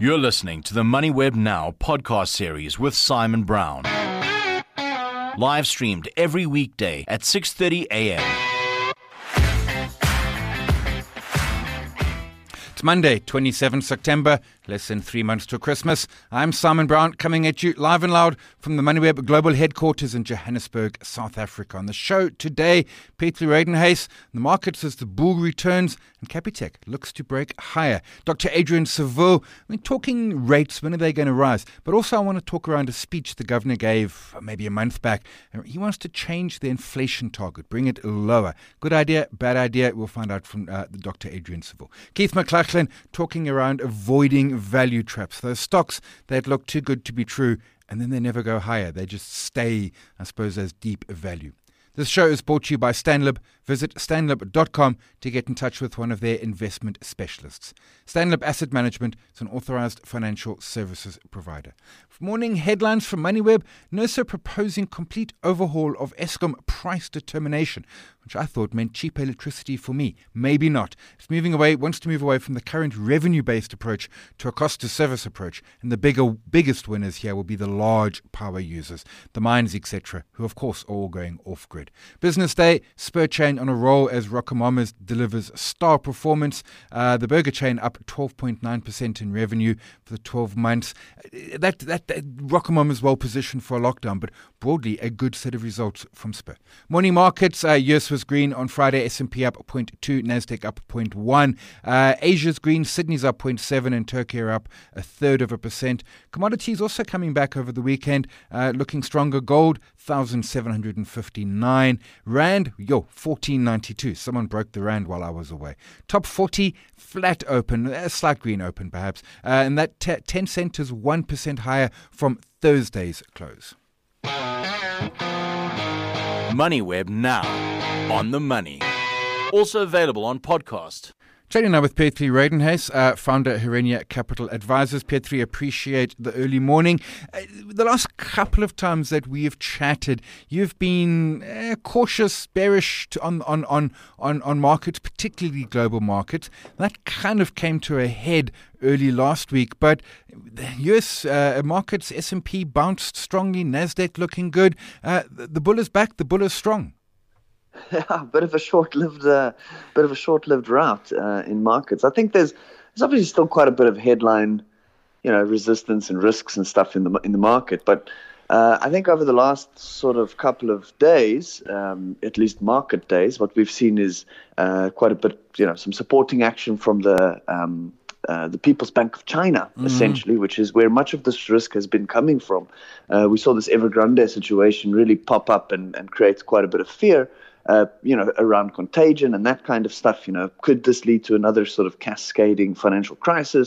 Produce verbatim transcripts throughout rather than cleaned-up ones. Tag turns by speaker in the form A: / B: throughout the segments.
A: You're listening to the MoneyWeb Now podcast series with Simon Brown. Live streamed every weekday at six thirty a.m.
B: It's Monday, twenty-seventh September, less than three months till Christmas. I'm Simon Brown, coming at you live and loud from the MoneyWeb Global Headquarters in Johannesburg, South Africa. On the show today, Pietri Reidenhuis, the market says the bull returns and Capitec looks to break higher. Doctor Adrian Seville, I mean, talking rates, when are they going to rise? But also I want to talk around a speech the governor gave maybe a month back. He wants to change the inflation target, bring it lower. Good idea, bad idea? We'll find out from uh, Doctor Adrian Seville. Keith McLachlan talking around avoiding value traps, those stocks that look too good to be true and then they never go higher. They just stay, I suppose, as deep value. This show is brought to you by Stanlib. Visit stanlib dot com to get in touch with one of their investment specialists. Stanlib Asset Management is an authorized financial services provider. Morning headlines from MoneyWeb. NERSA proposing complete overhaul of Eskom price determination, which I thought meant cheap electricity for me. Maybe not. It's moving away, wants to move away from the current revenue-based approach to a cost-to-service approach. And the bigger, biggest winners here will be the large power users, the mines, et cetera, who of course are all going off-grid. Business day, Spur chain on a roll as RocoMamas delivers star performance. Uh, the burger chain up twelve point nine percent in revenue for the twelve months. That, that, that RocoMamas well positioned for a lockdown, but broadly a good set of results from Spur. Morning markets, uh, U S was green on Friday, S and P up zero point two, Nasdaq up zero point one. Uh, Asia's green, Sydney's up zero point seven and Turkey are up a third of a percent. Commodities also coming back over the weekend, uh, looking stronger. Gold, one thousand seven hundred fifty-nine. Rand, yo, fourteen ninety-two. Someone broke the Rand while I was away. Top forty, flat open, a slight green open perhaps. Uh, and that t- ten cent is one percent higher from Thursday's close.
A: MoneyWeb Now, on the money. Also available on podcast.
B: Chatting now with Pietri Reidenhuis, uh, founder Herenia Capital Advisors. Pietri, appreciate the early morning. Uh, the last couple of times that we have chatted, you've been uh, cautious, bearish to, on, on, on, on, on markets, particularly global markets. That kind of came to a head early last week, but the U S uh, markets, S and P bounced strongly, Nasdaq looking good. Uh, the, the bull is back, the bull is strong.
C: Yeah, a bit of a short-lived, uh, bit of a short-lived route uh, in markets. I think there's, there's obviously still quite a bit of headline, you know, resistance and risks and stuff in the in the market. But uh, I think over the last sort of couple of days, um, at least market days, what we've seen is uh, quite a bit, you know, some supporting action from the um, uh, the People's Bank of China, mm-hmm. essentially, which is where much of this risk has been coming from. Uh, we saw this Evergrande situation really pop up and, and create quite a bit of fear. Uh, you know, around contagion and that kind of stuff. You know, could this lead to another sort of cascading financial crisis?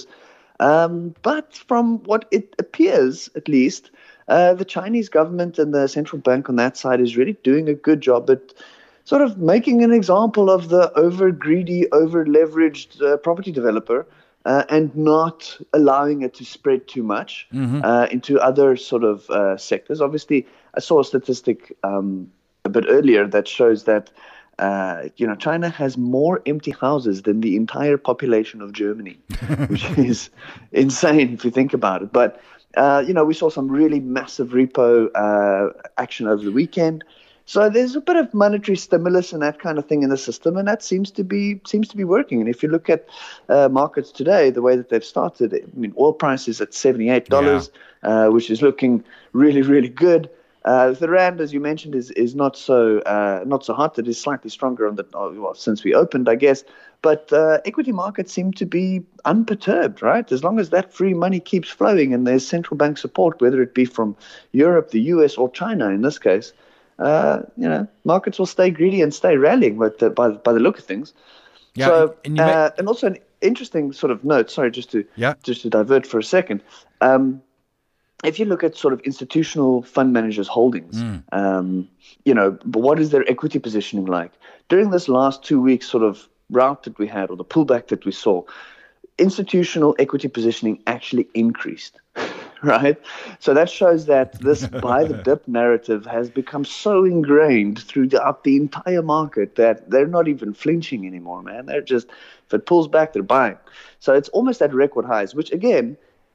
C: Um, but from what it appears, at least, uh, the Chinese government and the central bank on that side is really doing a good job at sort of making an example of the over-greedy, over-leveraged uh, property developer uh, and not allowing it to spread too much mm-hmm. uh, into other sort of uh, sectors. Obviously, I saw a statistic um a bit earlier that shows that uh, you know China has more empty houses than the entire population of Germany, which is insane if you think about it. But uh, you know we saw some really massive repo uh, action over the weekend, so there's a bit of monetary stimulus and that kind of thing in the system, and that seems to be seems to be working. And if you look at uh, markets today, the way that they've started, I mean, oil prices at seventy-eight dollars, yeah. uh, which is looking really really good. Uh, the rand, as you mentioned, is is not so uh, not so hot. It is slightly stronger on the well, since we opened, I guess. But uh, equity markets seem to be unperturbed, right? As long as that free money keeps flowing and there's central bank support, whether it be from Europe, the U S, or China, in this case, uh, you know, markets will stay greedy and stay rallying. But uh, by by the look of things, yeah. So and, and, uh, and also an interesting sort of note. Sorry, just to yeah. just to divert for a second. Um, If you look at sort of institutional fund managers' holdings, mm. um, you know, what is their equity positioning like? During this last two weeks sort of route that we had, or the pullback that we saw, institutional equity positioning actually increased, right? So that shows that this buy the dip narrative has become so ingrained throughout the entire market that they're not even flinching anymore, man. They're just, if it pulls back, they're buying. So it's almost at record highs, which again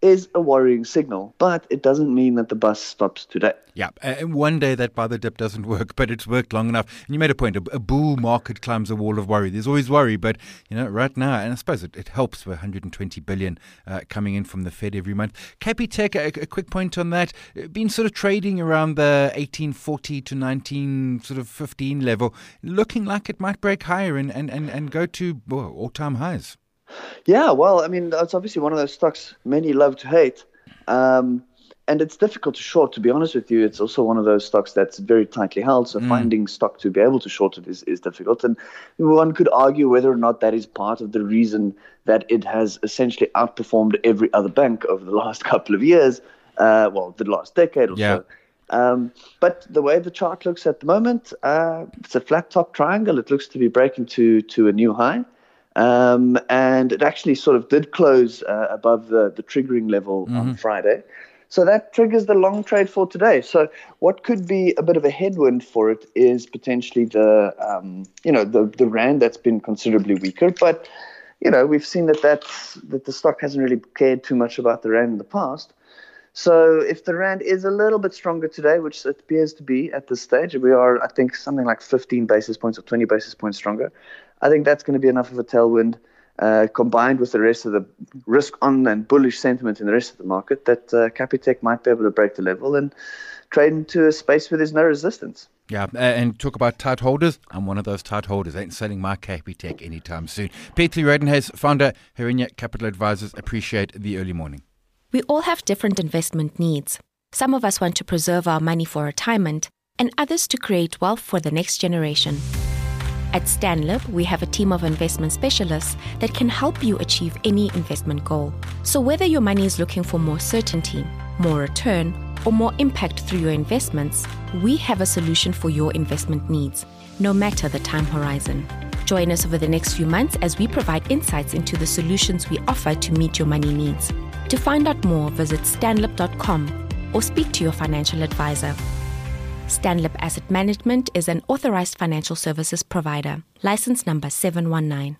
C: is a worrying signal, but it doesn't mean that the bus stops today.
B: Yeah, and one day that buy the dip doesn't work, but it's worked long enough. And you made a point, a, a bull market climbs a wall of worry. There's always worry, but you know, right now, and I suppose it, it helps with one hundred twenty billion uh, coming in from the Fed every month. Capitec, a, a quick point on that, been sort of trading around the eighteen forty to nineteen sort of fifteen level, looking like it might break higher and, and, and, and go to well, all-time highs.
C: Yeah, well, I mean, it's obviously one of those stocks many love to hate. Um, and it's difficult to short, to be honest with you. It's also one of those stocks that's very tightly held. So mm. finding stock to be able to short it is, is difficult. And one could argue whether or not that is part of the reason that it has essentially outperformed every other bank over the last couple of years. Uh, well, the last decade or
B: yeah.
C: so. Um, but the way the chart looks at the moment, uh, it's a flat top triangle. It looks to be breaking to, to a new high. Um, and it actually sort of did close uh, above the, the triggering level mm-hmm. on Friday. So that triggers the long trade for today. So what could be a bit of a headwind for it is potentially the, um, you know, the, the rand that's been considerably weaker. But, you know, we've seen that, that's, that the stock hasn't really cared too much about the rand in the past. So if the rand is a little bit stronger today, which it appears to be at this stage, we are, I think, something like fifteen basis points or twenty basis points stronger. I think that's going to be enough of a tailwind, uh, combined with the rest of the risk-on and bullish sentiment in the rest of the market, that uh, Capitec might be able to break the level and trade into a space where there's no resistance.
B: Yeah, uh, and talk about tight holders. I'm one of those tight holders. I ain't selling my Capitec anytime soon. Petri Redenhuyse, founder, Herinia Capital Advisors. Appreciate the early morning.
D: We all have different investment needs. Some of us want to preserve our money for retirement, and others to create wealth for the next generation. At Stanlib, we have a team of investment specialists that can help you achieve any investment goal. So whether your money is looking for more certainty, more return, or more impact through your investments, we have a solution for your investment needs, no matter the time horizon. Join us over the next few months as we provide insights into the solutions we offer to meet your money needs. To find out more, visit stanlib dot com or speak to your financial advisor. Stanlib Asset Management is an authorized financial services provider. License number seven one nine.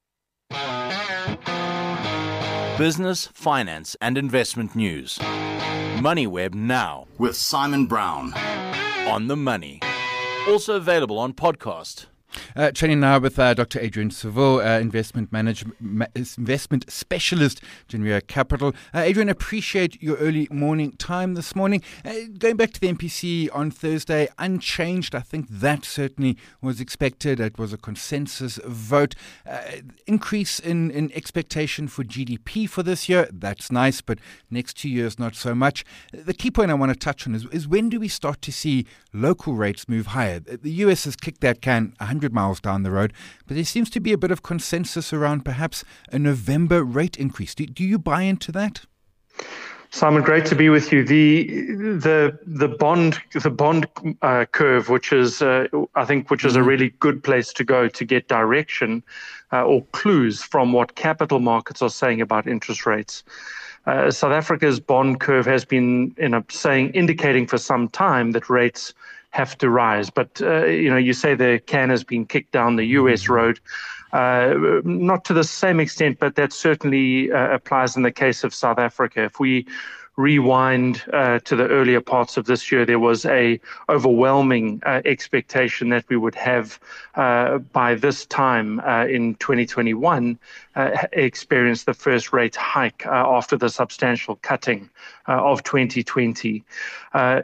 A: Business, finance and investment news. MoneyWeb Now with Simon Brown. On the money. Also available on podcast.
B: Uh, training now with uh, Doctor Adrian Seville, uh, investment manager, ma- investment specialist, Genria Capital. Uh, Adrian, appreciate your early morning time this morning. Uh, going back to the M P C on Thursday, unchanged. I think that certainly was expected. It was a consensus vote. Uh, increase in, in expectation for G D P for this year. That's nice, but next two years, not so much. The key point I want to touch on is, is when do we start to see local rates move higher? The U S has kicked that can one hundred miles down the road, but there seems to be a bit of consensus around perhaps a November rate increase. Do, do you buy into that?
E: Simon, great to be with you. The the the bond the bond uh, curve, which is uh, I think which is a really good place to go to get direction uh, or clues from what capital markets are saying about interest rates. Uh, South Africa's bond curve has been, you know, saying indicating for some time that rates have to rise. But, uh, you know, you say the can has been kicked down the U S road, uh, not to the same extent, but that certainly uh, applies in the case of South Africa. If we rewind uh, to the earlier parts of this year, there was a overwhelming uh, expectation that we would have uh, by this time uh, in twenty twenty-one uh, experience the first rate hike uh, after the substantial cutting uh, of twenty twenty. Uh,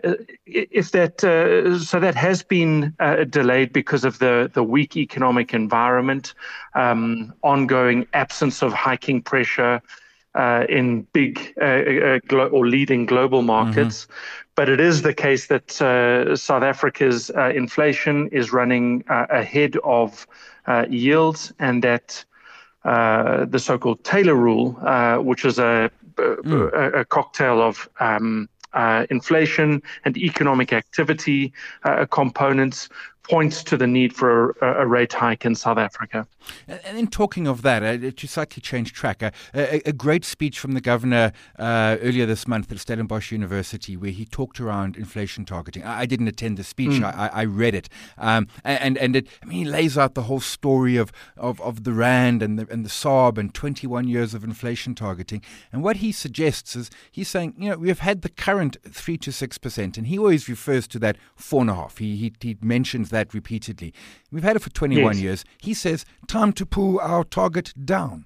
E: if that uh, so that has been uh, delayed because of the the weak economic environment, um, ongoing absence of hiking pressure Uh, in big uh, uh, glo- or leading global markets. Mm-hmm. But it is the case that uh, South Africa's uh, inflation is running uh, ahead of uh, yields, and that uh, the so-called Taylor rule, uh, which is a, mm. a, a cocktail of um, uh, inflation and economic activity uh, components, points to the need for a, a rate hike in South Africa.
B: And, and then talking of that, uh, to slightly change track, uh, a, a great speech from the governor uh, earlier this month at Stellenbosch University where he talked around inflation targeting. I, I didn't attend the speech, mm. I, I read it. Um, and and it, I mean, he lays out the whole story of, of, of the Rand and the, and the S A R B and twenty-one years of inflation targeting. And what he suggests is, he's saying, you know, we have had the current three to six percent, and he always refers to that four and a half. He, he, he mentions that repeatedly. We've had it for twenty-one yes. years. He says, time to pull our target down.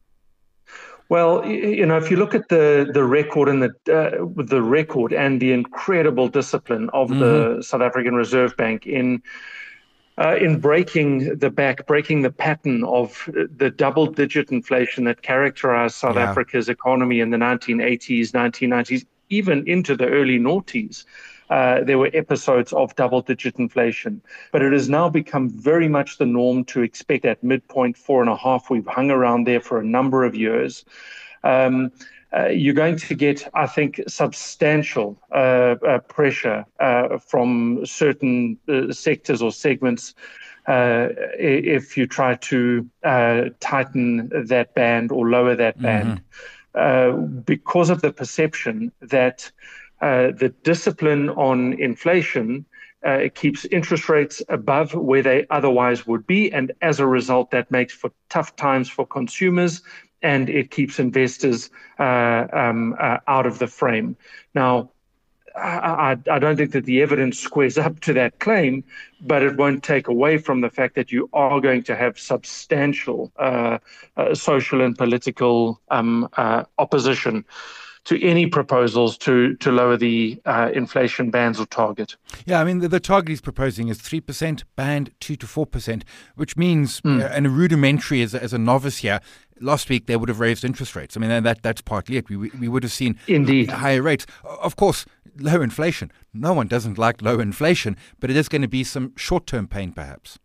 E: Well, you know, if you look at the the record and the uh, the record and the incredible discipline of mm-hmm. the South African Reserve Bank in uh, in breaking the back, breaking the pattern of the double-digit inflation that characterized South yeah. Africa's economy in the nineteen eighties, nineteen nineties, even into the early noughties. Uh, there were episodes of double-digit inflation, but it has now become very much the norm to expect at midpoint four and a half. We've hung around there for a number of years. Um, uh, you're going to get, I think, substantial uh, uh, pressure uh, from certain uh, sectors or segments uh, if you try to uh, tighten that band or lower that band, mm-hmm. uh, because of the perception that Uh, the discipline on inflation uh, it keeps interest rates above where they otherwise would be. And as a result, that makes for tough times for consumers, and it keeps investors uh, um, uh, out of the frame. Now, I, I don't think that the evidence squares up to that claim, but it won't take away from the fact that you are going to have substantial uh, uh, social and political um, uh, opposition to any proposals to, to lower the uh, inflation bands or target.
B: Yeah, I mean, the, the target he's proposing is three percent, band two to four percent, which means, mm. uh, and a rudimentary as, as a novice here, last week they would have raised interest rates. I mean, that that's partly it. We we would have seen
E: Indeed.
B: higher rates. Of course, low inflation. No one doesn't like low inflation, but it is going to be some short-term pain perhaps.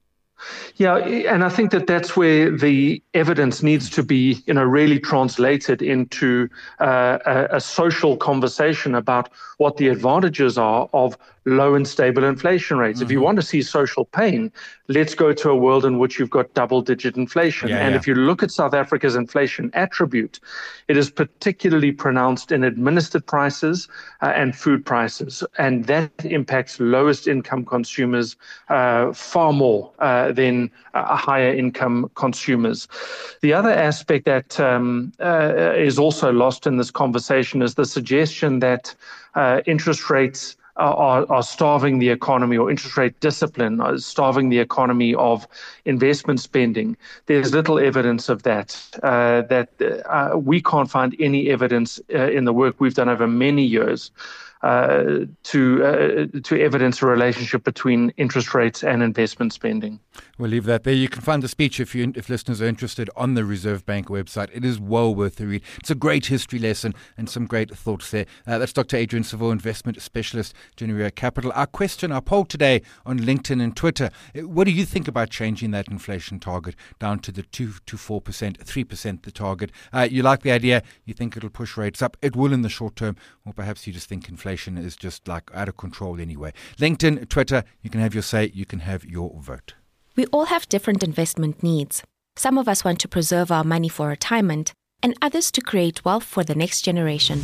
E: Yeah, and I think that that's where the evidence needs to be, you know, really translated into uh, a, a social conversation about what the advantages are of low and stable inflation rates. Mm-hmm. If you want to see social pain, let's go to a world in which you've got double-digit inflation.
B: Yeah,
E: and
B: yeah.
E: if you look at South Africa's inflation attribute, it is particularly pronounced in administered prices uh, and food prices. And that impacts lowest income consumers uh, far more uh, than uh, higher income consumers. The other aspect that um, uh, is also lost in this conversation is the suggestion that uh, interest rates Are, are starving the economy, or interest rate discipline is starving the economy of investment spending. There's little evidence of that. Uh, that uh, we can't find any evidence uh, in the work we've done over many years uh, to uh, to evidence a relationship between interest rates and investment spending.
B: We'll leave that there. You can find the speech if you if listeners are interested on the Reserve Bank website. It is well worth the read. It's a great history lesson and some great thoughts there. Uh, that's Doctor Adrian Saville, investment specialist, Generator Capital. Our question, our poll today on LinkedIn and Twitter. What do you think about changing that inflation target down to the two to four percent, three percent the target? Uh, you like the idea? You think it'll push rates up? It will in the short term, or perhaps you just think inflation is just like out of control anyway. LinkedIn, Twitter, you can have your say, you can have your vote.
D: We all have different investment needs. Some of us want to preserve our money for retirement, and others to create wealth for the next generation.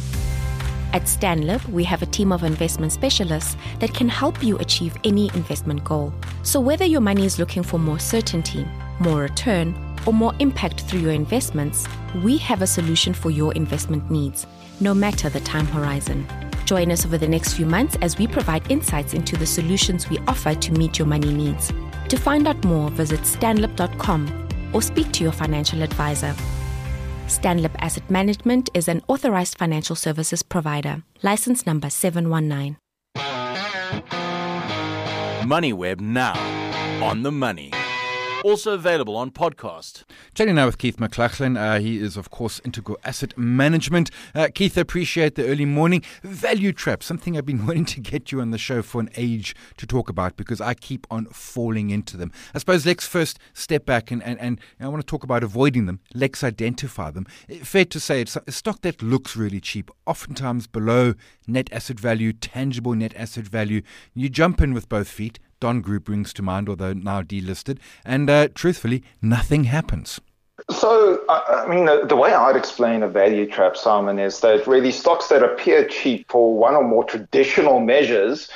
D: At Stanlib, we have a team of investment specialists that can help you achieve any investment goal. So whether your money is looking for more certainty, more return, or more impact through your investments, we have a solution for your investment needs, no matter the time horizon. Join us over the next few months as we provide insights into the solutions we offer to meet your money needs. To find out more, visit stanlib dot com or speak to your financial advisor. Stanlib Asset Management is an authorized financial services provider. License number seven one nine.
A: MoneyWeb now, on the money. Also available on podcast.
B: Chatting now with Keith McLachlan. Uh, he is, of course, Integral Asset Management. Uh, Keith, I appreciate the early morning. Value trap, something I've been wanting to get you on the show for an age to talk about because I keep on falling into them. I suppose let's first step back and, and, and I want to talk about avoiding them. Let's identify them. Fair to say it's a stock that looks really cheap, oftentimes below net asset value, tangible net asset value. You jump in with both feet. Don Group brings to mind, although now delisted. And uh, truthfully, nothing happens.
F: So, I mean, the, the way I'd explain a value trap, Simon, is that really stocks that appear cheap for one or more traditional measures,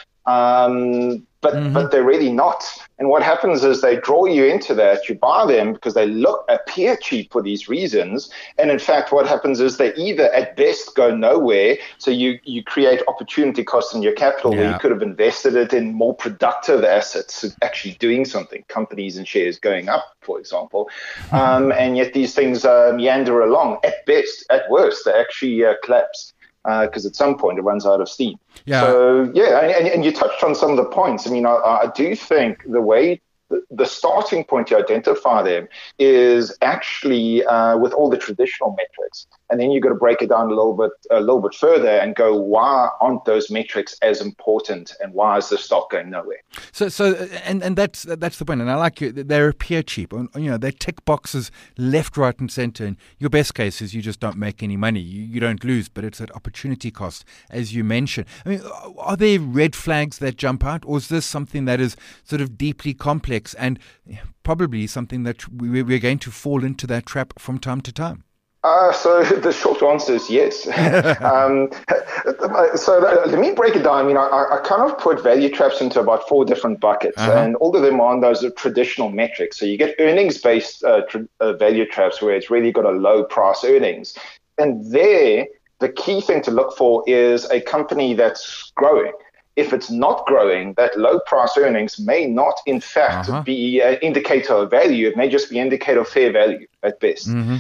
F: um, but mm-hmm. but they're really not. And what happens is they draw you into that. You buy them because they look appear cheap for these reasons. And in fact, what happens is they either at best go nowhere. So you, you create opportunity costs in your capital yeah. where you could have invested it in more productive assets, actually doing something, companies and shares going up, for example. Um, and yet these things uh, meander along. At best, at worst, they actually uh, collapse. Because uh, at some point it runs out of steam. Yeah. So, yeah, and, and you touched on some of the points. I mean, I, I do think the way, the, the starting point to identify them is actually uh, with all the traditional metrics. And then you've got to break it down a little bit a little bit further and go, why aren't those metrics as important and why is the stock going nowhere?
B: So, so, and, and that's that's the point. And I like you. They appear cheap. You know, they tick boxes left, right, and centre. And your best case is you just don't make any money. You, you don't lose, but it's at opportunity cost, as you mentioned. I mean, are there red flags that jump out, or is this something that is sort of deeply complex and probably something that we, we're going to fall into that trap from time to time?
F: Uh, so the short answer is yes. um, so that, let me break it down. I mean, I, I kind of put value traps into about four different buckets, uh-huh. and all of them are on those traditional metrics. So you get earnings-based uh, tra- uh, value traps where it's really got a low price earnings. And there, the key thing to look for is a company that's growing. If it's not growing, that low price earnings may not, in fact, uh-huh. be an indicator of value. It may just be an indicator of fair value at best. Mm-hmm.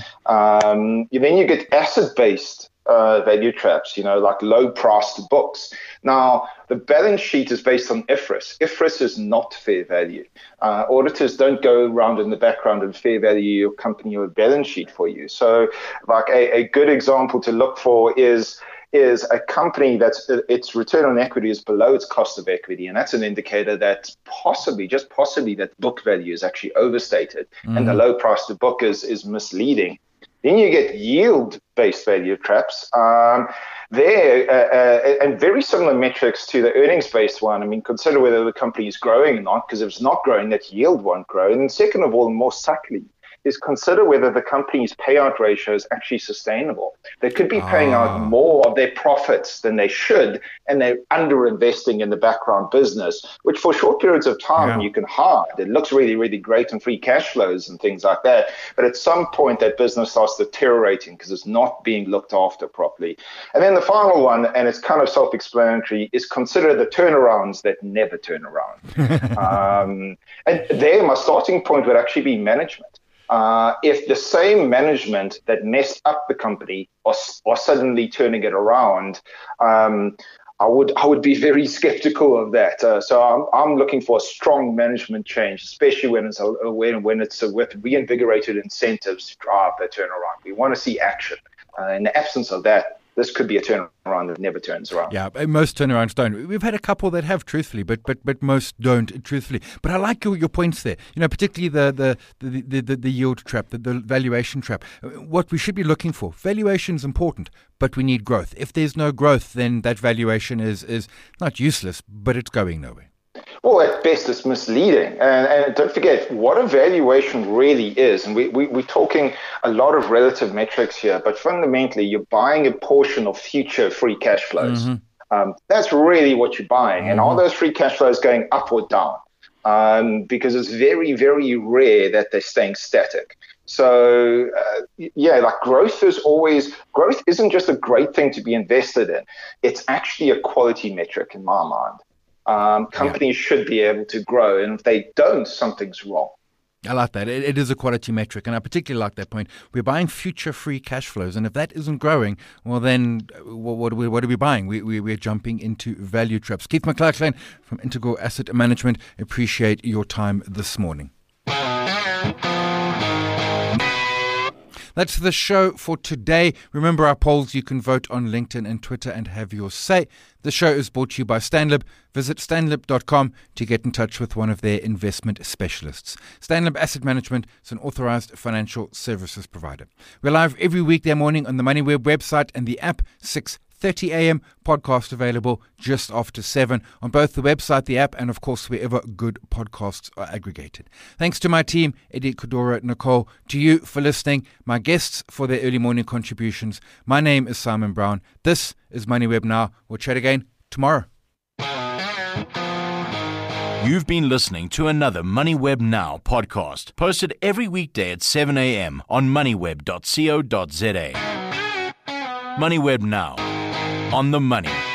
F: Um, then you get asset-based uh, value traps, you know, like low-priced books. Now, the balance sheet is based on I F R S. I F R S is not fair value. Uh, auditors don't go around in the background and fair value your company or balance sheet for you. So, like a, a good example to look for is is a company that's its return on equity is below its cost of equity. And that's an indicator that possibly, just possibly, that book value is actually overstated mm-hmm. and the low price to book is, is misleading. Then you get yield-based value traps. Um, there, uh, uh, and very similar metrics to the earnings-based one. I mean, consider whether the company is growing or not, because if it's not growing, that yield won't grow. And second of all, more subtly, is consider whether the company's payout ratio is actually sustainable. They could be paying ah. out more of their profits than they should, and they're under-investing in the background business, which for short periods of time yeah. you can hide. It looks really, really great in free cash flows and things like that. But at some point, that business starts deteriorating because it's not being looked after properly. And then the final one, and it's kind of self-explanatory, is consider the turnarounds that never turn around. um, and there, my starting point would actually be management. Uh, if the same management that messed up the company are, are suddenly turning it around, um, I would I would be very skeptical of that. Uh, so I'm I'm looking for a strong management change, especially when it's a, when when it's a, with reinvigorated incentives to drive that turnaround. We want to see action. Uh, in the absence of that, this could be a turnaround that never turns around.
B: Yeah, most turnarounds don't. We've had a couple that have, truthfully, but but but most don't, truthfully. But I like your, your points there. You know, particularly the the the, the, the, the yield trap, the, the valuation trap. What we should be looking for, valuation is important, but we need growth. If there's no growth, then that valuation is is not useless, but it's going nowhere.
F: Well, at best, it's misleading. And, and don't forget what a valuation really is. And we, we, we're talking a lot of relative metrics here, but fundamentally, you're buying a portion of future free cash flows. Mm-hmm. Um, that's really what you're buying. Mm-hmm. And are those free cash flows going up or down? Um, because it's very, very rare that they're staying static. So, uh, yeah, like growth is always, growth isn't just a great thing to be invested in. It's actually a quality metric in my mind. Um, companies yeah. should be able to grow, and if they don't, something's wrong.
B: I like that. It, it is a quality metric, and I particularly like that point. We're buying future free cash flows, and if that isn't growing, well, then what, what, are, we, what are we buying? We, we, we're jumping into value traps. Keith McLachlan from Integral Asset Management, appreciate your time this morning. That's the show for today. Remember our polls. You can vote on LinkedIn and Twitter and have your say. The show is brought to you by Stanlib. Visit stanlib dot com to get in touch with one of their investment specialists. Stanlib Asset Management is an authorized financial services provider. We're live every weekday morning on the MoneyWeb website and the app, six thirty a.m. Podcast available just after seven on both the website, the app, and of course wherever good podcasts are aggregated. Thanks to my team, Eddie Kodora, Nicole, to you for listening, my guests for their early morning contributions. My name is Simon Brown. This is MoneyWeb Now. We'll chat again tomorrow.
A: You've been listening to another MoneyWeb Now podcast, posted every weekday at seven a.m. on moneyweb dot co dot za. MoneyWeb Now, on the money.